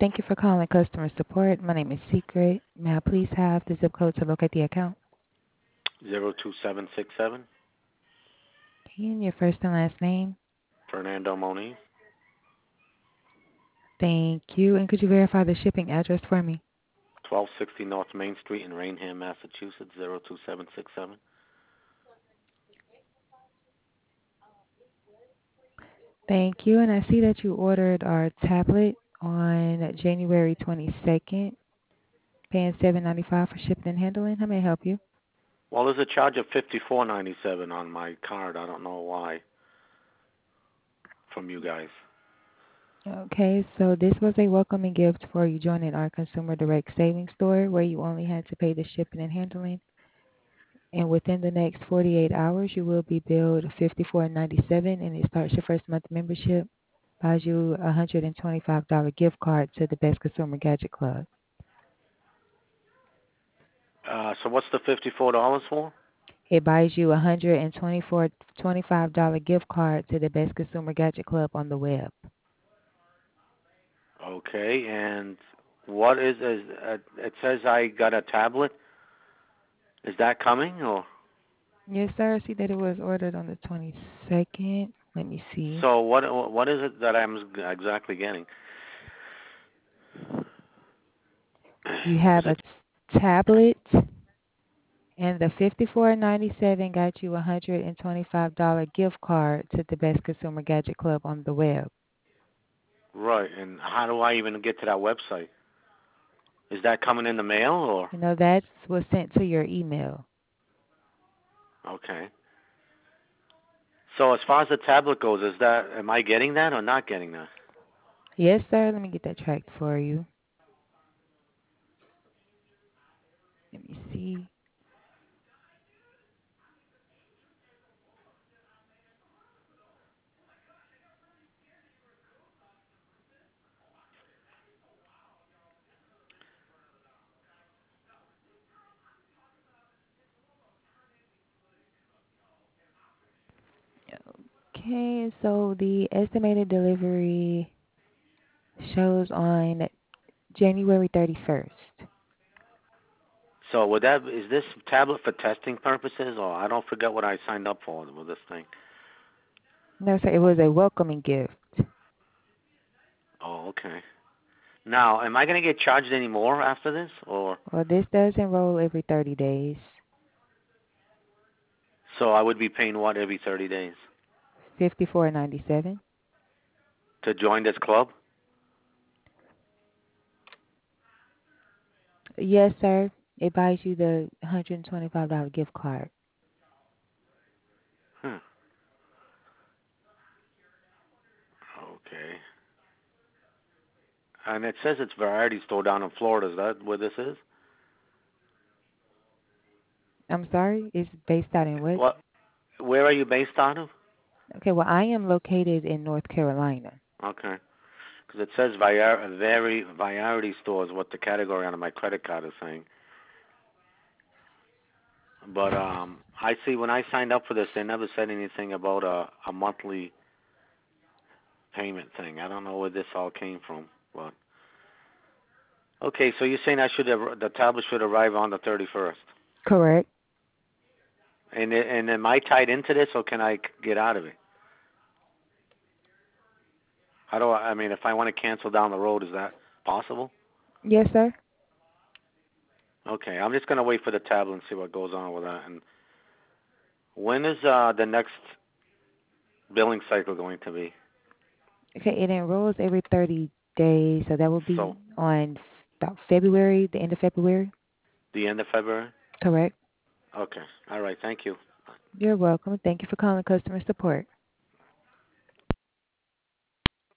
Thank you for calling customer support. My name is Secret. May I please have the zip code to locate the account? 02767. Okay, and your first and last name? Fernando Moniz. Thank you. And could you verify the shipping address for me? 1260 North Main Street in Rainham, Massachusetts. 02767. Thank you. And I see that you ordered our tablet on January 22nd, paying $7.95 for shipping and handling. How may I help you? Well, there's a charge of $54.97 on my card. I don't know why. From you guys. Okay, so this was a welcoming gift for you joining our Consumer Direct Savings Store where you only had to pay the shipping and handling. And within the next 48 hours, you will be billed $54.97, and it starts your first month membership, buys you a $125 gift card to the Best Consumer Gadget Club. So what's the $54 for? It buys you a $124.25 gift card to the Best Consumer Gadget Club on the web. Okay, and what it says I got a tablet. Is that coming or? Yes, sir. I see that it was ordered on the 22nd. Let me see. So what is it that I'm exactly getting? You Is have a it tablet, and the $54.97 got you a $125 gift card to the Best Consumer Gadget Club on the web. right? And how do I even get to that website? Is that coming in the mail or? You know, that was sent to your email. Okay. So as far as the tablet goes, am I getting that or not getting that? Yes, sir. Let me get that tracked for you. Let me see. Okay, so the estimated delivery shows on January 31st. So is this tablet for testing purposes or I don't forget what I signed up for with this thing? No, sir. It was a welcoming gift. Oh, okay. Now, am I going to get charged any more after this or? Well, this does enroll every 30 days. So I would be paying what every 30 days 54.97. to join this club? Yes, sir. It buys you the $125 gift card. Huh. Okay. And it says it's Variety Store down in Florida. Is that where this is? I'm sorry. It's based out in what? What? Where are you based out of? Okay, well, I am located in North Carolina. Okay. Because it says Variety Store is what the category on my credit card is saying. But I see when I signed up for this, they never said anything about a monthly payment thing. I don't know where this all came from, but okay. So you're saying the tablet should arrive on the 31st, Correct. and am I tied into this, or can I get out of it? How do I mean, if I want to cancel down the road, is that possible? Yes, sir. Okay, I'm just gonna wait for the tablet and see what goes on with that. And when is the next billing cycle going to be? Okay, it enrolls every 30 days, so that will be So on about February, the end of February. the end of February? Correct. Okay. All right. Thank you. You're welcome. Thank you for calling customer support.